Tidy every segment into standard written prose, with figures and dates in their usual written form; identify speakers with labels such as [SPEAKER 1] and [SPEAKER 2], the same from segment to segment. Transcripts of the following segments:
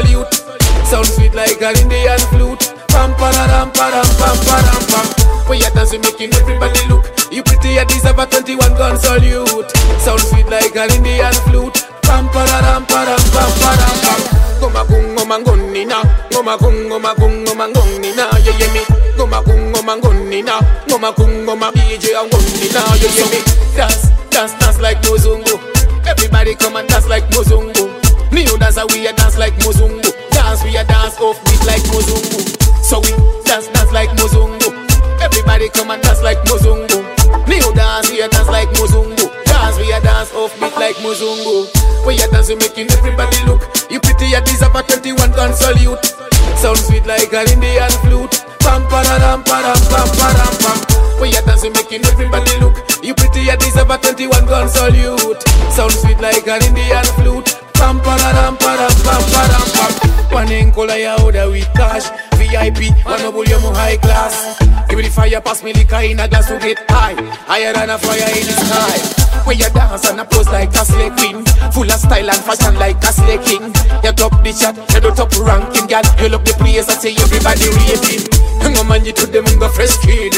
[SPEAKER 1] salute. Sound sweet like an Indian flute. Pam pararam param pam param pam. When you dance, you making everybody look. You pretty, you deserve a 21 gun salute. Sound sweet like an Indian flute. Pam pararam param pam param pam. Goma gungo mangonina, goma gungo mangonina. You hear me? Goma gungo mangonina, goma gungo ma DJ angonina. You hear me? Dance, dance, dance like Mozungu. Everybody come and dance like Mozungu. New dancer, we a dance like Mozungu. Dance, we a dance off beat like Mozungu. So we dance, dance like Mozungu. Everybody come and dance like Mozungu. New dance, we a dance like Mozungu. Dance, we a dance off beat like Mozungu. When you dance, you making everybody look. You pretty, you deserve a 21 gun salute. Sound sweet like an Indian flute. Pam pararam param pam param pam. When you dance, you making everybody look. You pretty, you deserve a 21 gun salute. Sound sweet like an Indian flute. Pam pararam param pam param pam. One encola ya order with cash. VIP, one of you high class. Give me the fire, pass me liquor in a glass to get high. Higher than a fire in the sky. When you dance and a pose like a slay queen, full of style and fashion like a slay king. You top the chat, you do top ranking, girl. You love the place, I say everybody rating. Go man, you to them go fresh kid.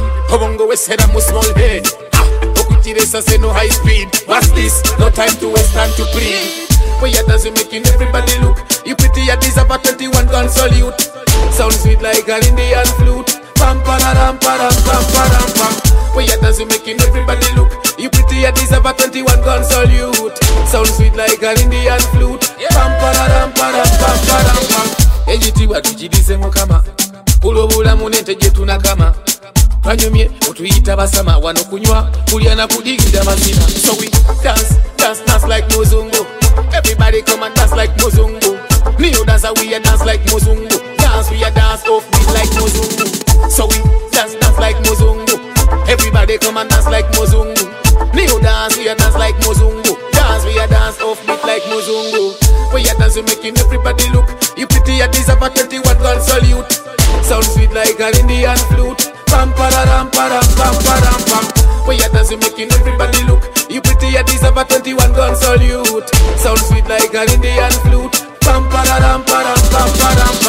[SPEAKER 1] Go we said I'm a small head. Okuti race, I say no high speed. What's this? No time to waste, time to breathe. When you dance, you making everybody look. You pretty, you deserve a 21 gun salute. Sound sweet like an Indian flute. Pam pararam param pam param pam. When you dance, you making everybody look. You pretty, you deserve a 21 gun salute. Sound sweet like an Indian flute. Pam pararam param pam param pam. Ejitiwa tujidise mukama. Ulobula munente jetuna kama. Twanyumye otuyita basama. Wano kunywa kulya na kudigida mazina. So we dance, dance, dance like Mozungu. Everybody come and dance like Mozungu. New dancer, we a dance like Mozungu. Dance, we a dance off beat like Mozungu. So we dance, dance like Mozungu. Everybody come and dance like Mozungu. New dance, we a dance like Mozungu. Dance, we a dance off beat like Mozungu. When you dance, you making everybody look. You pretty, you deserve a 21 gun salute. Sound sweet like an Indian flute. Pam pararam param pam param pam. When you dance, you making everybody look. You pretty, you deserve a 21 gun salute. Sound sweet like an Indian flute. Pam pararam param pam param.